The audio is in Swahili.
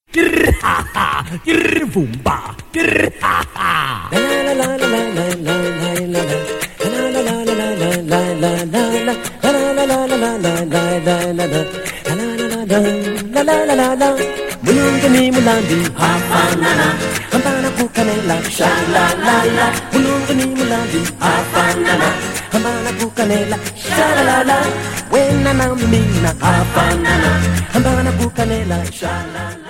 Vumba. La la la la la la la la la. La la la la la la la la la. La la la la la la la la la la. La la la la la. Mulungu ni mulambi hafanana. Hambana kukanela sha la la la. Mulungu ni mulambi hafanana. Hambana kukanela sha la la la. Wena na mina hafanana. Hambana kukanela sha la la.